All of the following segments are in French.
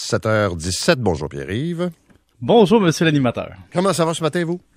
7h17. Bonjour Pierre-Yves. Bonjour, monsieur l'animateur. Comment ça va ce matin, vous?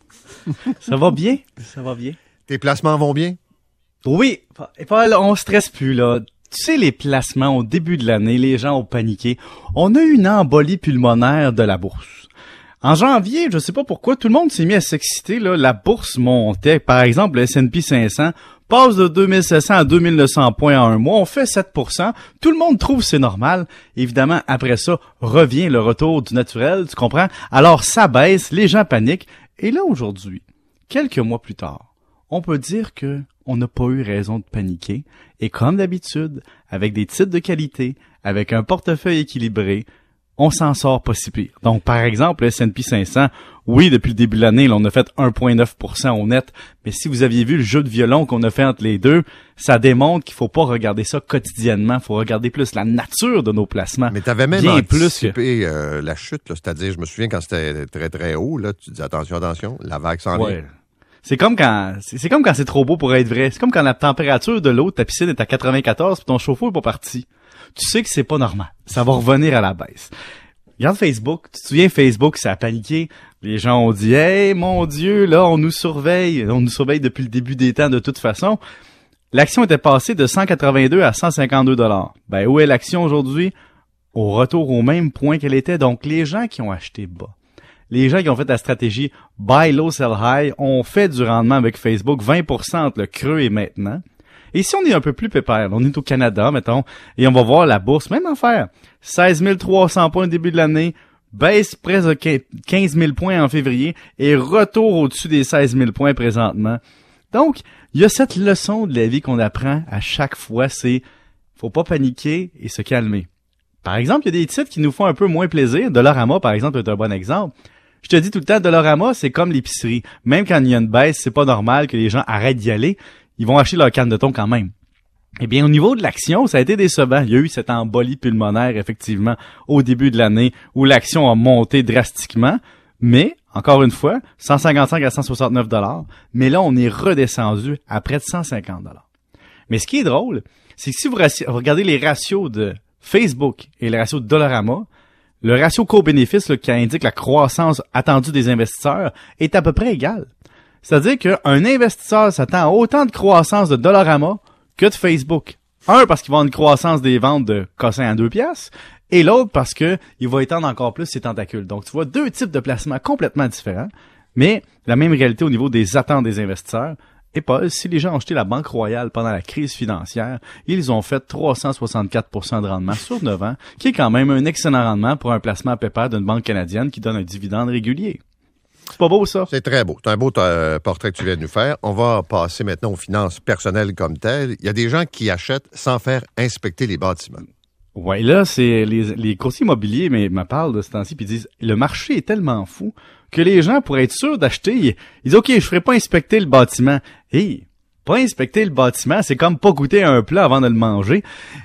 Ça va bien, ça va bien. Tes placements vont bien? Oui, Paul, on stresse plus, là. Tu sais, les placements au début de l'année, les gens ont paniqué. On a eu une embolie pulmonaire de la bourse. En janvier, je sais pas pourquoi, tout le monde s'est mis à s'exciter, là. La bourse montait. Par exemple, le S&P 500 passe de 2700 à 2900 points en un mois. On fait 7%. Tout le monde trouve que c'est normal. Évidemment, après ça, revient le retour du naturel, tu comprends? Alors, ça baisse, les gens paniquent. Et là, aujourd'hui, quelques mois plus tard, on peut dire que on n'a pas eu raison de paniquer. Et comme d'habitude, avec des titres de qualité, avec un portefeuille équilibré, on s'en sort pas si pire. Donc, par exemple, le S&P 500, oui, depuis le début de l'année, là, on a fait 1,9% au net. Mais si vous aviez vu le jeu de violon qu'on a fait entre les deux, ça démontre qu'il faut pas regarder ça quotidiennement. Il faut regarder plus la nature de nos placements. Mais tu avais même bien anticipé la chute, là. C'est-à-dire, je me souviens quand c'était très, très haut, là, tu dis attention, la vague s'en vient. C'est comme quand c'est trop beau pour être vrai. C'est comme quand la température de l'eau de ta piscine est à 94 puis ton chauffe-eau est pas parti. Tu sais que c'est pas normal. Ça va revenir à la baisse. Regarde Facebook. Tu te souviens, Facebook, ça a paniqué. Les gens ont dit, hey, mon Dieu, là, on nous surveille. On nous surveille depuis le début des temps de toute façon. L'action était passée de 182 à 152 $. Ben, où est l'action aujourd'hui? Au retour au même point qu'elle était. Donc, les gens qui ont acheté bas, les gens qui ont fait la stratégie buy low, sell high, ont fait du rendement avec Facebook, 20% entre le creux et maintenant. Et si on est un peu plus pépère, on est au Canada, mettons, et on va voir la bourse, même affaire, 16 300 points au début de l'année, baisse presque 15 000 points en février, et retour au-dessus des 16 000 points présentement. Donc, il y a cette leçon de la vie qu'on apprend à chaque fois, c'est faut pas paniquer et se calmer. Par exemple, il y a des titres qui nous font un peu moins plaisir. Dollarama, par exemple, est un bon exemple. Je te dis tout le temps, Dollarama, c'est comme l'épicerie. Même quand il y a une baisse, c'est pas normal que les gens arrêtent d'y aller. Ils vont acheter leur canne de thon quand même. Eh bien, au niveau de l'action, ça a été décevant. Il y a eu cette embolie pulmonaire, effectivement, au début de l'année, où l'action a monté drastiquement. Mais, encore une fois, 155 à 169 $. Mais là, on est redescendu à près de 150 $. Mais ce qui est drôle, c'est que si vous regardez les ratios de Facebook et le ratio de Dollarama, le ratio co-bénéfice qui indique la croissance attendue des investisseurs est à peu près égal. C'est-à-dire qu'un investisseur s'attend à autant de croissance de Dollarama que de Facebook. Un, parce qu'il va avoir une croissance des ventes de cossin à 2 piastres, et l'autre parce que il va étendre encore plus ses tentacules. Donc, tu vois deux types de placements complètement différents, mais la même réalité au niveau des attentes des investisseurs. Et Paul, si les gens ont acheté la Banque Royale pendant la crise financière, ils ont fait 364% de rendement sur 9 ans, qui est quand même un excellent rendement pour un placement pépère d'une banque canadienne qui donne un dividende régulier. C'est pas beau, ça? C'est très beau. C'est un beau portrait que tu viens de nous faire. On va passer maintenant aux finances personnelles comme telles. Il y a des gens qui achètent sans faire inspecter les bâtiments. Ouais, là, c'est les courtiers immobiliers me parlent de ce temps-ci puis disent le marché est tellement fou que les gens, pour être sûrs d'acheter, ils disent OK, je ferai pas inspecter le bâtiment. Hey, pas inspecter le bâtiment, c'est comme pas goûter un plat avant de le manger.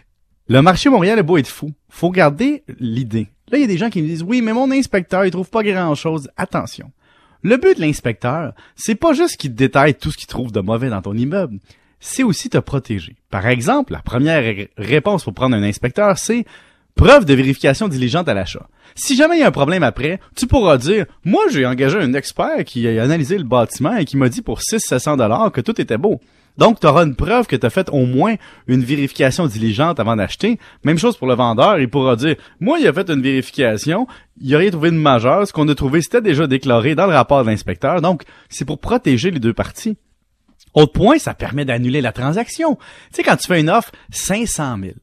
Le marché Montréal est beau être fou. Faut garder l'idée. Là, il y a des gens qui me disent oui, mais mon inspecteur, il trouve pas grand-chose. Attention. Le but de l'inspecteur, c'est pas juste qu'il te détaille tout ce qu'il trouve de mauvais dans ton immeuble. C'est aussi te protéger. Par exemple, la première réponse pour prendre un inspecteur, c'est preuve de vérification diligente à l'achat. Si jamais il y a un problème après, tu pourras dire « Moi, j'ai engagé un expert qui a analysé le bâtiment et qui m'a dit pour 600-700 $ que tout était beau. » Donc, tu auras une preuve que tu as fait au moins une vérification diligente avant d'acheter. Même chose pour le vendeur, il pourra dire « Moi, il a fait une vérification, il n'a rien trouvé de majeur, ce qu'on a trouvé, c'était déjà déclaré dans le rapport de l'inspecteur. » Donc, c'est pour protéger les deux parties. Autre point, ça permet d'annuler la transaction. Tu sais, quand tu fais une offre 500 000,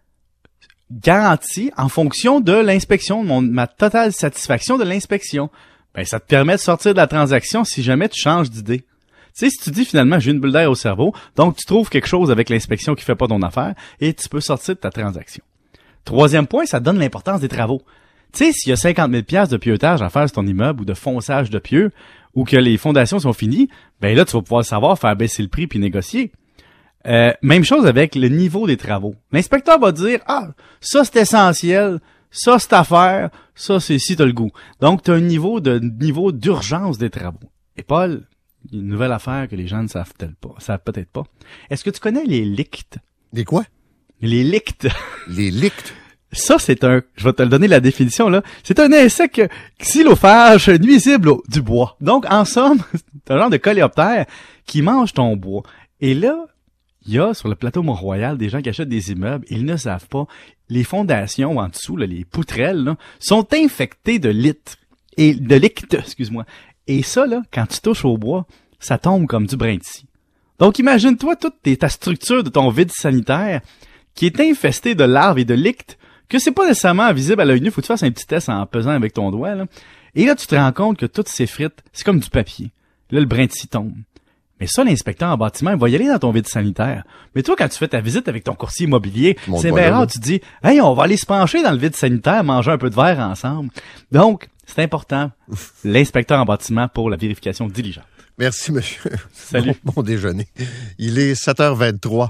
garantie en fonction de l'inspection, ma totale satisfaction de l'inspection, ben ça te permet de sortir de la transaction si jamais tu changes d'idée. Tu sais, si tu dis finalement j'ai une bulle d'air au cerveau, donc tu trouves quelque chose avec l'inspection qui fait pas ton affaire et tu peux sortir de ta transaction. Troisième point, ça te donne l'importance des travaux. Tu sais, s'il y a 50 000 $ de pieutage à faire sur ton immeuble ou de fonçage de pieux ou que les fondations sont finies, ben là tu vas pouvoir le savoir, faire baisser le prix puis négocier. Même chose avec le niveau des travaux. L'inspecteur va dire « Ah, ça c'est essentiel, ça c'est à faire, ça c'est si t'as le goût. » Donc, tu as un niveau d'urgence des travaux. Et Paul, une nouvelle affaire que les gens ne savent peut-être pas. Est-ce que tu connais les lictes? Les quoi? Les lictes. Les lictes? Ça, je vais te le donner la définition, là. C'est un insecte xylophage nuisible du bois. Donc, en somme, c'est un genre de coléoptère qui mange ton bois. Et là, il y a, sur le plateau Mont-Royal, des gens qui achètent des immeubles, ils ne savent pas. Les fondations en dessous, là, les poutrelles, là, sont infectées de licte. Excuse-moi. Et ça, là, quand tu touches au bois, ça tombe comme du brin de scie. Donc, imagine-toi toute ta structure de ton vide sanitaire qui est infestée de larves et de licte, que c'est pas nécessairement visible à l'œil nu, faut que tu fasses un petit test en pesant avec ton doigt, là. Et là, tu te rends compte que toutes ces frites, c'est comme du papier. Là, le brin de scie tombe. Mais ça, l'inspecteur en bâtiment, il va y aller dans ton vide sanitaire. Mais toi, quand tu fais ta visite avec ton courtier immobilier, c'est bien rare, tu te dis, hey, on va aller se pencher dans le vide sanitaire, manger un peu de verre ensemble. Donc, c'est important, l'inspecteur en bâtiment pour la vérification diligente. Merci, monsieur. Salut. Bon déjeuner. Il est 7h23.